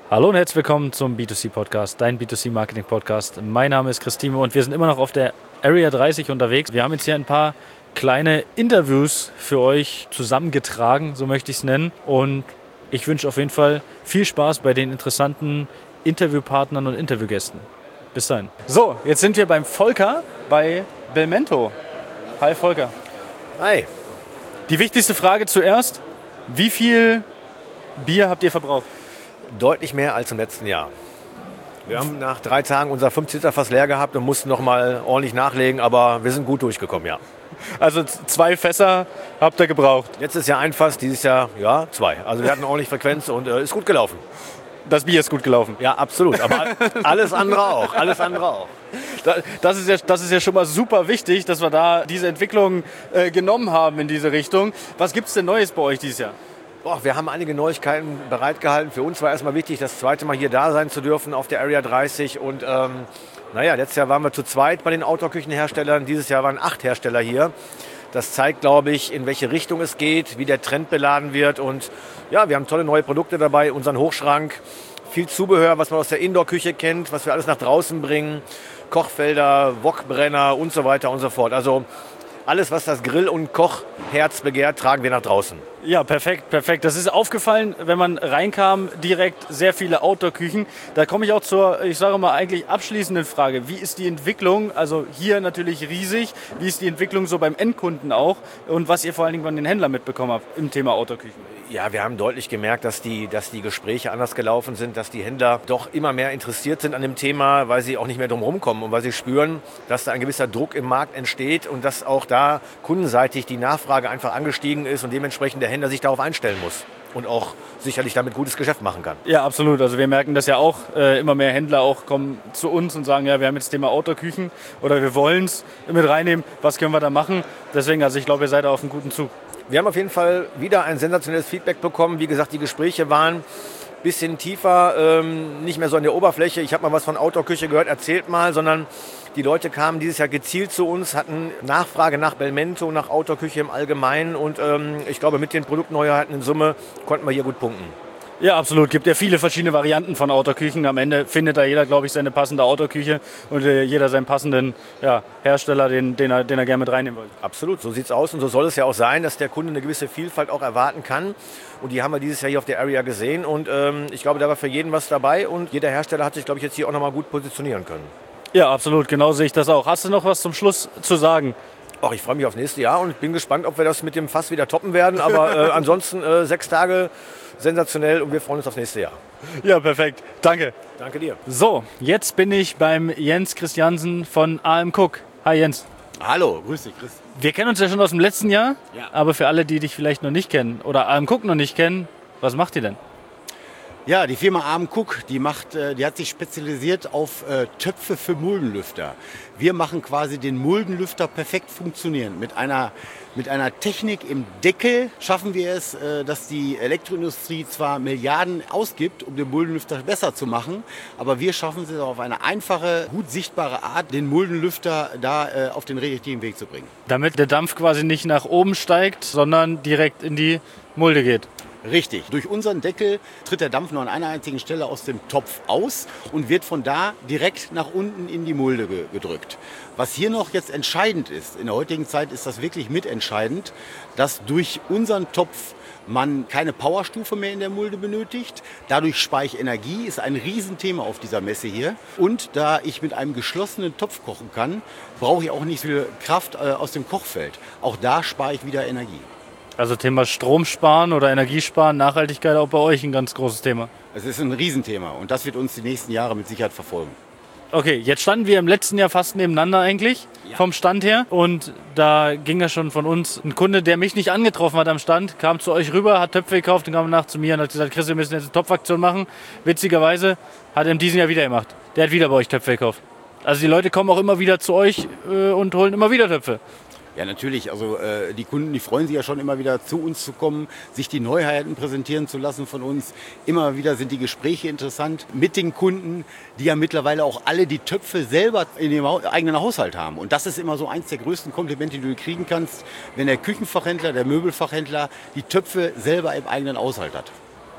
Hallo und herzlich willkommen zum B2C-Podcast, dein B2C-Marketing-Podcast. Mein Name ist Christine und wir sind immer noch auf der Area 30 unterwegs. Wir haben jetzt hier ein paar kleine Interviews für euch zusammengetragen, so möchte ich es nennen. Und ich wünsche auf jeden Fall viel Spaß bei den interessanten Interviewpartnern und Interviewgästen. Bis dahin. So, jetzt sind wir beim Volker bei Belmento. Hi Volker. Hi. Die wichtigste Frage zuerst, wie viel Bier habt ihr verbraucht? Deutlich mehr als im letzten Jahr. Wir haben nach 3 Tagen unser 5-Liter Fass leer gehabt und mussten noch mal ordentlich nachlegen, aber wir sind gut durchgekommen, ja. Also 2 Fässer habt ihr gebraucht? Letztes Jahr ein Fass, dieses Jahr, ja, 2. Also wir hatten ordentlich Frequenz und ist gut gelaufen. Das Bier ist gut gelaufen? Ja, absolut, aber alles andere auch, alles andere auch. Das ist ja schon mal super wichtig, dass wir da diese Entwicklung genommen haben in diese Richtung. Was gibt es denn Neues bei euch dieses Jahr? Wir haben einige Neuigkeiten bereitgehalten. Für uns war erstmal wichtig, das zweite Mal hier da sein zu dürfen auf der Area 30. Und letztes Jahr waren wir zu zweit bei den Outdoor-Küchenherstellern. Dieses Jahr waren 8 Hersteller hier. Das zeigt, glaube ich, in welche Richtung es geht, wie der Trend beladen wird. Und ja, wir haben tolle neue Produkte dabei, unseren Hochschrank, viel Zubehör, was man aus der Indoor-Küche kennt, was wir alles nach draußen bringen, Kochfelder, Wokbrenner und so weiter und so fort. Also alles, was das Grill- und Kochherz begehrt, tragen wir nach draußen. Ja, perfekt, perfekt. Das ist aufgefallen, wenn man reinkam, direkt sehr viele Outdoor-Küchen. Da komme ich auch zur, ich sage mal, eigentlich abschließenden Frage. Wie ist die Entwicklung, also hier natürlich riesig, wie ist die Entwicklung so beim Endkunden auch und was ihr vor allen Dingen von den Händlern mitbekommen habt im Thema Outdoor-Küchen? Ja, wir haben deutlich gemerkt, dass die Gespräche anders gelaufen sind, dass die Händler doch immer mehr interessiert sind an dem Thema, weil sie auch nicht mehr drum rumkommen und weil sie spüren, dass da ein gewisser Druck im Markt entsteht und dass auch da kundenseitig die Nachfrage einfach angestiegen ist und dementsprechend der Händler sich darauf einstellen muss und auch sicherlich damit gutes Geschäft machen kann. Ja, absolut. Also wir merken das ja auch. Immer mehr Händler auch kommen zu uns und sagen, ja, wir haben jetzt das Thema Outdoor-Küchen oder wir wollen es mit reinnehmen. Was können wir da machen? Deswegen, also ich glaube, ihr seid da auf einem guten Zug. Wir haben auf jeden Fall wieder ein sensationelles Feedback bekommen. Wie gesagt, die Gespräche waren ein bisschen tiefer, nicht mehr so an der Oberfläche. Ich habe mal was von Outdoor-Küche gehört, erzählt mal, sondern die Leute kamen dieses Jahr gezielt zu uns, hatten Nachfrage nach Belmento, nach Outdoor-Küche im Allgemeinen und ich glaube, mit den Produktneuheiten in Summe konnten wir hier gut punkten. Ja, absolut. Gibt ja viele verschiedene Varianten von Outdoor-Küchen. Am Ende findet da jeder, glaube ich, seine passende Outdoor-Küche und jeder seinen passenden Hersteller, den er gerne mit reinnehmen will. Absolut, so sieht es aus und so soll es ja auch sein, dass der Kunde eine gewisse Vielfalt auch erwarten kann. Und die haben wir dieses Jahr hier auf der Area gesehen und ich glaube, da war für jeden was dabei und jeder Hersteller hat sich, glaube ich, jetzt hier auch nochmal gut positionieren können. Ja, absolut. Genau sehe ich das auch. Hast du noch was zum Schluss zu sagen? Ach, ich freue mich aufs nächste Jahr und bin gespannt, ob wir das mit dem Fass wieder toppen werden. Aber ansonsten 6 Tage sensationell und wir freuen uns aufs nächste Jahr. Ja, perfekt. Danke. Danke dir. So, jetzt bin ich beim Jens Christiansen von AM Cook. Hi Jens. Hallo, grüß dich Chris. Wir kennen uns ja schon aus dem letzten Jahr, Ja. aber für alle, die dich vielleicht noch nicht kennen oder AM Cook noch nicht kennen, was macht ihr denn? Ja, die Firma AM Cook, die hat sich spezialisiert auf Töpfe für Muldenlüfter. Wir machen quasi den Muldenlüfter perfekt funktionieren. Mit einer Technik im Deckel schaffen wir es, dass die Elektroindustrie zwar Milliarden ausgibt, um den Muldenlüfter besser zu machen, aber wir schaffen es auf eine einfache, gut sichtbare Art, den Muldenlüfter da auf den richtigen Weg zu bringen. Damit der Dampf quasi nicht nach oben steigt, sondern direkt in die Mulde geht. Richtig. Durch unseren Deckel tritt der Dampf nur an einer einzigen Stelle aus dem Topf aus und wird von da direkt nach unten in die Mulde gedrückt. Was hier noch jetzt entscheidend ist, in der heutigen Zeit ist das wirklich mitentscheidend, dass durch unseren Topf man keine Powerstufe mehr in der Mulde benötigt. Dadurch spare ich Energie, ist ein Riesenthema auf dieser Messe hier. Und da ich mit einem geschlossenen Topf kochen kann, brauche ich auch nicht so viel Kraft aus dem Kochfeld. Auch da spare ich wieder Energie. Also Thema Strom sparen oder Energiesparen, Nachhaltigkeit auch bei euch ein ganz großes Thema. Es ist ein Riesenthema und das wird uns die nächsten Jahre mit Sicherheit verfolgen. Okay, jetzt standen wir im letzten Jahr fast nebeneinander eigentlich, vom Stand her. Und da ging ja schon von uns ein Kunde, der mich nicht angetroffen hat am Stand, kam zu euch rüber, hat Töpfe gekauft und kam nach zu mir und hat gesagt, Chris, wir müssen jetzt eine Topfaktion machen. Witzigerweise hat er in diesem Jahr wieder gemacht. Der hat wieder bei euch Töpfe gekauft. Also die Leute kommen auch immer wieder zu euch und holen immer wieder Töpfe. Ja, natürlich. Also die Kunden, die freuen sich ja schon immer wieder zu uns zu kommen, sich die Neuheiten präsentieren zu lassen von uns. Immer wieder sind die Gespräche interessant mit den Kunden, die ja mittlerweile auch alle die Töpfe selber in ihrem eigenen Haushalt haben. Und das ist immer so eins der größten Komplimente, die du kriegen kannst, wenn der Küchenfachhändler, der Möbelfachhändler die Töpfe selber im eigenen Haushalt hat.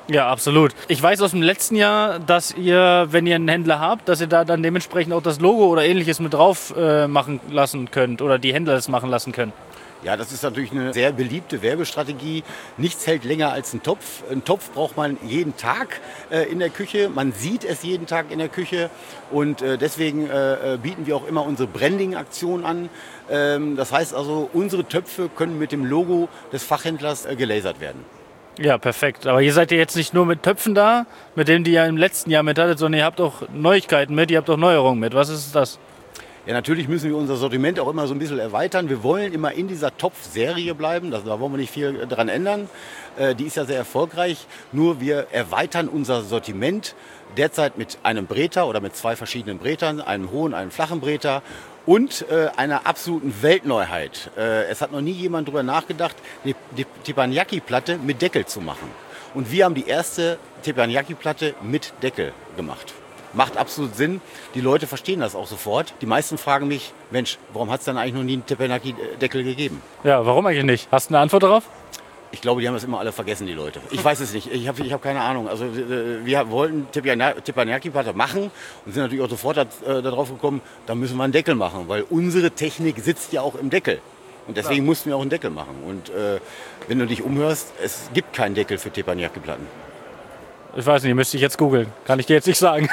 Ja, absolut. Ich weiß aus dem letzten Jahr, dass ihr, wenn ihr einen Händler habt, dass ihr da dann dementsprechend auch das Logo oder ähnliches mit drauf machen lassen könnt oder die Händler das machen lassen können. Ja, das ist natürlich eine sehr beliebte Werbestrategie. Nichts hält länger als ein Topf. Einen Topf braucht man jeden Tag in der Küche. Man sieht es jeden Tag in der Küche. Und deswegen bieten wir auch immer unsere Branding-Aktion an. Das heißt also, unsere Töpfe können mit dem Logo des Fachhändlers gelasert werden. Ja, perfekt. Aber ihr seid ja jetzt nicht nur mit Töpfen da, mit denen die ihr im letzten Jahr mit hattet, sondern ihr habt auch Neuigkeiten mit, ihr habt auch Neuerungen mit. Was ist das? Ja, natürlich müssen wir unser Sortiment auch immer so ein bisschen erweitern. Wir wollen immer in dieser Topfserie bleiben, da wollen wir nicht viel dran ändern. Die ist ja sehr erfolgreich, nur wir erweitern unser Sortiment derzeit mit einem Breter oder mit 2 verschiedenen Bretern, einem hohen, einem flachen Breter und einer absoluten Weltneuheit. Es hat noch nie jemand darüber nachgedacht, die Teppanyaki-Platte mit Deckel zu machen. Und wir haben die erste Teppanyaki-Platte mit Deckel gemacht. Macht absolut Sinn. Die Leute verstehen das auch sofort. Die meisten fragen mich, Mensch, warum hat es dann eigentlich noch nie einen Teppanyaki-Deckel gegeben? Ja, warum eigentlich nicht? Hast du eine Antwort darauf? Ich glaube, die haben das immer alle vergessen, die Leute. Ich weiß es nicht. Ich hab keine Ahnung. Also wir wollten Teppanyaki-Platte machen und sind natürlich auch sofort darauf gekommen, da müssen wir einen Deckel machen, weil unsere Technik sitzt ja auch im Deckel. Und deswegen mussten wir auch einen Deckel machen. Und wenn du dich umhörst, es gibt keinen Deckel für Teppanyaki-Platten. Ich weiß nicht, müsste ich jetzt googeln. Kann ich dir jetzt nicht sagen.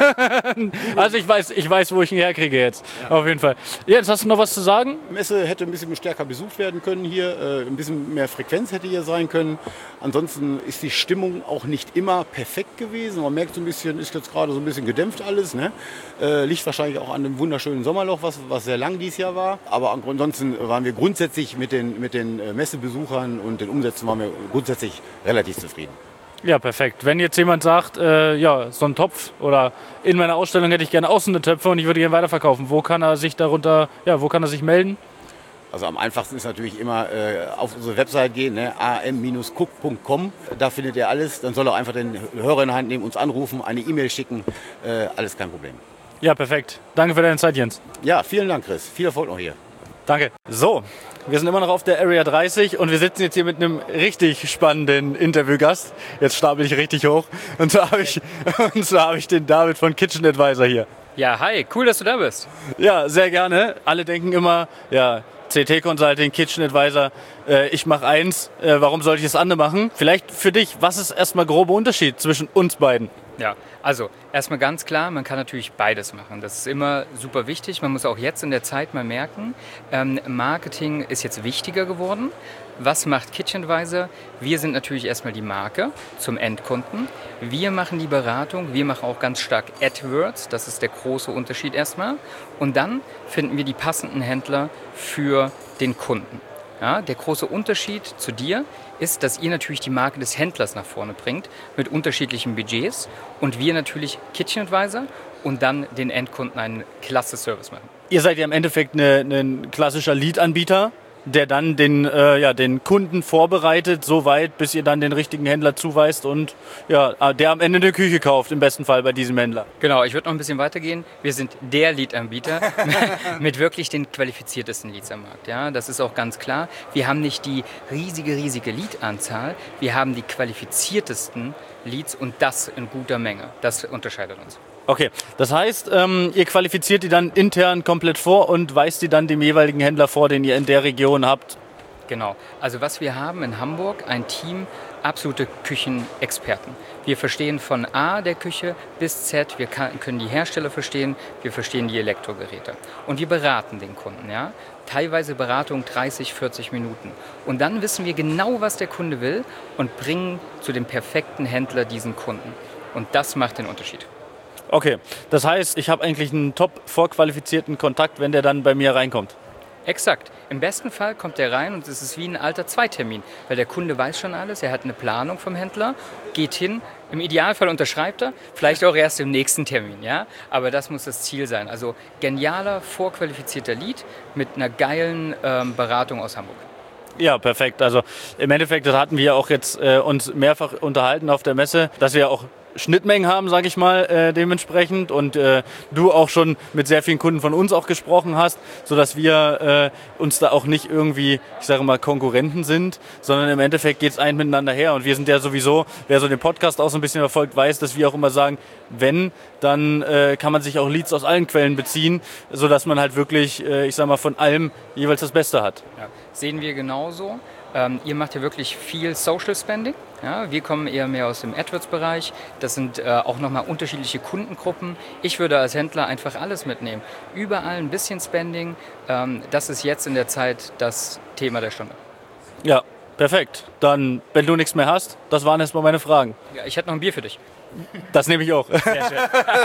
Also ich weiß, wo ich ihn herkriege jetzt. Ja. Auf jeden Fall. Jetzt hast du noch was zu sagen? Die Messe hätte ein bisschen stärker besucht werden können hier. Ein bisschen mehr Frequenz hätte hier sein können. Ansonsten ist die Stimmung auch nicht immer perfekt gewesen. Man merkt so ein bisschen, ist jetzt gerade so ein bisschen gedämpft alles. Ne? Liegt wahrscheinlich auch an dem wunderschönen Sommerloch, was sehr lang dieses Jahr war. Aber ansonsten waren wir grundsätzlich mit den Messebesuchern und den Umsätzen waren wir grundsätzlich relativ zufrieden. Ja, perfekt. Wenn jetzt jemand sagt, ja, so ein Topf oder in meiner Ausstellung hätte ich gerne auch so eine Töpfe und ich würde gerne weiterverkaufen, wo kann er sich melden? Also am einfachsten ist natürlich immer auf unsere Website gehen, ne, am-cook.com, da findet ihr alles. Dann soll er einfach den Hörer in die Hand nehmen, uns anrufen, eine E-Mail schicken, alles kein Problem. Ja, perfekt. Danke für deine Zeit, Jens. Ja, vielen Dank, Chris. Viel Erfolg noch hier. Danke. So, wir sind immer noch auf der Area 30 und wir sitzen jetzt hier mit einem richtig spannenden Interviewgast. Jetzt stapel ich richtig hoch. Und zwar habe ich den David von Kitchen Advisor hier. Ja, hi, cool, dass du da bist. Ja, sehr gerne. Alle denken immer, ja, CT Consulting, Kitchen Advisor, ich mache eins, warum sollte ich das andere machen? Vielleicht für dich, was ist erstmal grober Unterschied zwischen uns beiden? Ja, also erstmal ganz klar, man kann natürlich beides machen. Das ist immer super wichtig. Man muss auch jetzt in der Zeit mal merken, Marketing ist jetzt wichtiger geworden. Was macht Kitchen Advisor? Wir sind natürlich erstmal die Marke zum Endkunden. Wir machen die Beratung, wir machen auch ganz stark AdWords, das ist der große Unterschied erstmal. Und dann finden wir die passenden Händler für den Kunden. Ja, der große Unterschied zu dir ist, dass ihr natürlich die Marke des Händlers nach vorne bringt mit unterschiedlichen Budgets und wir natürlich Kitchen Advisor und dann den Endkunden einen klasse Service machen. Ihr seid ja im Endeffekt ein klassischer Lead-Anbieter, der dann den Kunden vorbereitet, so weit, bis ihr dann den richtigen Händler zuweist und ja, der am Ende eine Küche kauft, im besten Fall bei diesem Händler. Genau, ich würde noch ein bisschen weitergehen. Wir sind der Lead-Anbieter mit wirklich den qualifiziertesten Leads am Markt. Ja, das ist auch ganz klar. Wir haben nicht die riesige Lead-Anzahl, wir haben die qualifiziertesten Leads und das in guter Menge. Das unterscheidet uns. Okay, das heißt, ihr qualifiziert die dann intern komplett vor und weist die dann dem jeweiligen Händler vor, den ihr in der Region habt? Genau. Also was wir haben in Hamburg, ein Team absolute Küchenexperten. Wir verstehen von A der Küche bis Z, wir können die Hersteller verstehen, wir verstehen die Elektrogeräte. Und wir beraten den Kunden, ja. Teilweise Beratung 30, 40 Minuten. Und dann wissen wir genau, was der Kunde will und bringen zu dem perfekten Händler diesen Kunden. Und das macht den Unterschied. Okay, das heißt, ich habe eigentlich einen top vorqualifizierten Kontakt, wenn der dann bei mir reinkommt. Exakt. Im besten Fall kommt er rein und es ist wie ein alter Zweitermin, weil der Kunde weiß schon alles, er hat eine Planung vom Händler, geht hin, im Idealfall unterschreibt er, vielleicht auch erst im nächsten Termin, ja? Aber das muss das Ziel sein. Also genialer, vorqualifizierter Lead mit einer geilen Beratung aus Hamburg. Ja, perfekt. Also im Endeffekt, das hatten wir auch jetzt uns mehrfach unterhalten auf der Messe, dass wir auch Schnittmengen haben, sage ich mal, dementsprechend. Und du auch schon mit sehr vielen Kunden von uns auch gesprochen hast, sodass wir uns da auch nicht irgendwie, ich sage mal, Konkurrenten sind, sondern im Endeffekt geht es ein miteinander her. Und wir sind ja sowieso, wer so den Podcast auch so ein bisschen verfolgt, weiß, dass wir auch immer sagen, wenn, dann kann man sich auch Leads aus allen Quellen beziehen, sodass man halt wirklich, ich sage mal, von allem jeweils das Beste hat. Ja, sehen wir genauso. Ihr macht ja wirklich viel Social Spending. Ja, wir kommen eher mehr aus dem AdWords-Bereich. Das sind auch nochmal unterschiedliche Kundengruppen. Ich würde als Händler einfach alles mitnehmen. Überall ein bisschen Spending. Das ist jetzt in der Zeit das Thema der Stunde. Ja, perfekt. Dann, wenn du nichts mehr hast, das waren erstmal meine Fragen. Ja, ich hätte noch ein Bier für dich. Das nehme ich auch. Sehr schön.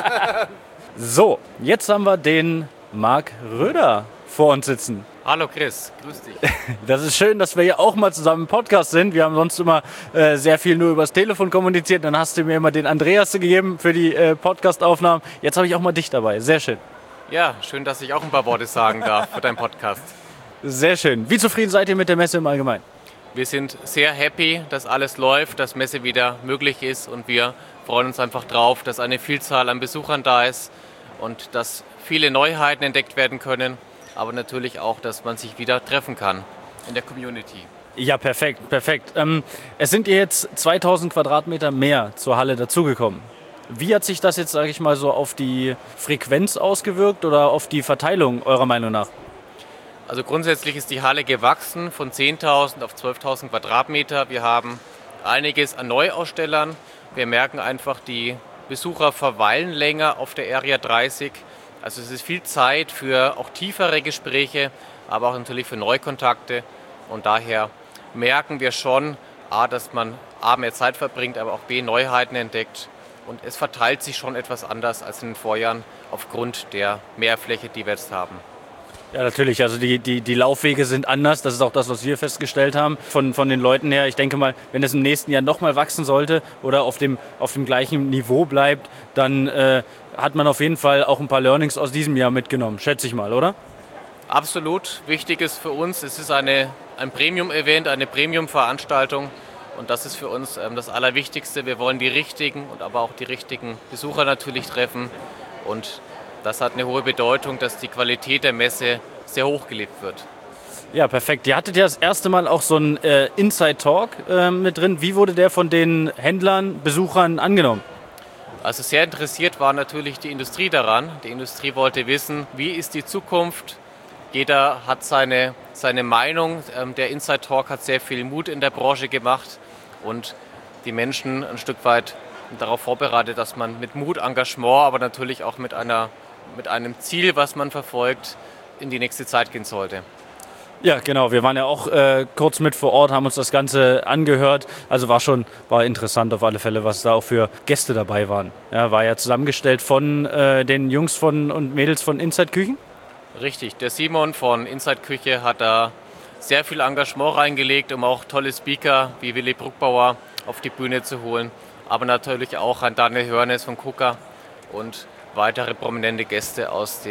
So, jetzt haben wir den Marc Röder vor uns sitzen. Hallo Chris, grüß dich. Das ist schön, dass wir hier auch mal zusammen im Podcast sind. Wir haben sonst immer sehr viel nur übers Telefon kommuniziert. Dann hast du mir immer den Andreas gegeben für die Podcastaufnahmen. Jetzt habe ich auch mal dich dabei. Sehr schön. Ja, schön, dass ich auch ein paar Worte sagen darf für deinen Podcast. Sehr schön. Wie zufrieden seid ihr mit der Messe im Allgemeinen? Wir sind sehr happy, dass alles läuft, dass Messe wieder möglich ist und wir freuen uns einfach drauf, dass eine Vielzahl an Besuchern da ist und dass viele Neuheiten entdeckt werden können, aber natürlich auch, dass man sich wieder treffen kann in der Community. Ja, perfekt, perfekt. Es sind jetzt 2000 Quadratmeter mehr zur Halle dazugekommen. Wie hat sich das jetzt, sage ich mal, so auf die Frequenz ausgewirkt oder auf die Verteilung eurer Meinung nach? Also grundsätzlich ist die Halle gewachsen von 10.000 auf 12.000 Quadratmeter. Wir haben einiges an Neuausstellern. Wir merken einfach, die Besucher verweilen länger auf der Area 30. Also es ist viel Zeit für auch tiefere Gespräche, aber auch natürlich für Neukontakte. Und daher merken wir schon, A, dass man A, mehr Zeit verbringt, aber auch B, Neuheiten entdeckt. Und es verteilt sich schon etwas anders als in den Vorjahren aufgrund der Mehrfläche, die wir jetzt haben. Ja, natürlich. Also die Laufwege sind anders. Das ist auch das, was wir festgestellt haben von den Leuten her. Ich denke mal, wenn es im nächsten Jahr nochmal wachsen sollte oder auf dem gleichen Niveau bleibt, dann hat man auf jeden Fall auch ein paar Learnings aus diesem Jahr mitgenommen. Schätze ich mal, oder? Absolut. Wichtig ist für uns, es ist ein Premium-Event, eine Premium-Veranstaltung. Und das ist für uns das Allerwichtigste. Wir wollen die richtigen und aber auch die richtigen Besucher natürlich treffen. Und das hat eine hohe Bedeutung, dass die Qualität der Messe sehr hoch gelebt wird. Ja, perfekt. Ihr hattet ja das erste Mal auch so einen Inside-Talk mit drin. Wie wurde der von den Händlern, Besuchern angenommen? Also sehr interessiert war natürlich die Industrie daran. Die Industrie wollte wissen, wie ist die Zukunft. Jeder hat seine Meinung. Der Inside-Talk hat sehr viel Mut in der Branche gemacht und die Menschen ein Stück weit darauf vorbereitet, dass man mit Mut, Engagement, aber natürlich auch mit einem Ziel, was man verfolgt, in die nächste Zeit gehen sollte. Ja, genau. Wir waren ja auch kurz mit vor Ort, haben uns das Ganze angehört. Also war interessant auf alle Fälle, was da auch für Gäste dabei waren. Ja, war ja zusammengestellt von den Jungs und Mädels von Inside Küchen. Richtig. Der Simon von Inside Küche hat da sehr viel Engagement reingelegt, um auch tolle Speaker wie Willi Bruckbauer auf die Bühne zu holen. Aber natürlich auch an Daniel Hörnes von KUKA und weitere prominente Gäste aus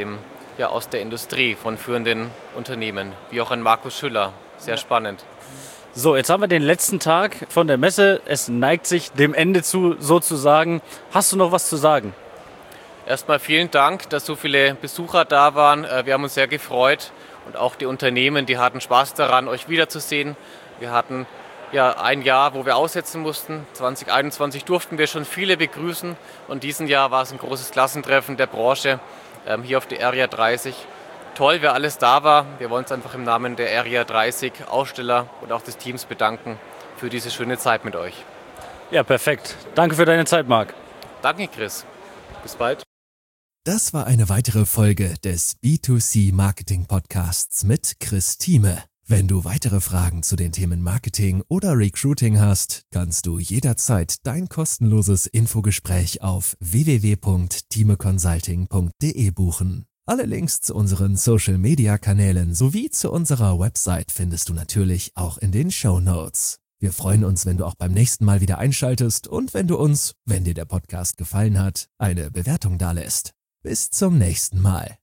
der Industrie von führenden Unternehmen, wie auch ein Markus Schüller. Sehr spannend. So, jetzt haben wir den letzten Tag von der Messe. Es neigt sich dem Ende zu, sozusagen. Hast du noch was zu sagen? Erstmal vielen Dank, dass so viele Besucher da waren. Wir haben uns sehr gefreut und auch die Unternehmen, die hatten Spaß daran, euch wiederzusehen. Wir hatten ein Jahr, wo wir aussetzen mussten. 2021 durften wir schon viele begrüßen und diesen Jahr war es ein großes Klassentreffen der Branche hier auf der Area 30. Toll, wer alles da war. Wir wollen uns einfach im Namen der Area 30 Aussteller und auch des Teams bedanken für diese schöne Zeit mit euch. Ja, perfekt. Danke für deine Zeit, Marc. Danke, Chris. Bis bald. Das war eine weitere Folge des B2C Marketing Podcasts mit Chris Thieme. Wenn du weitere Fragen zu den Themen Marketing oder Recruiting hast, kannst du jederzeit dein kostenloses Infogespräch auf www.thimeconsulting.de buchen. Alle Links zu unseren Social-Media-Kanälen sowie zu unserer Website findest du natürlich auch in den Shownotes. Wir freuen uns, wenn du auch beim nächsten Mal wieder einschaltest und wenn du uns, wenn dir der Podcast gefallen hat, eine Bewertung dalässt. Bis zum nächsten Mal.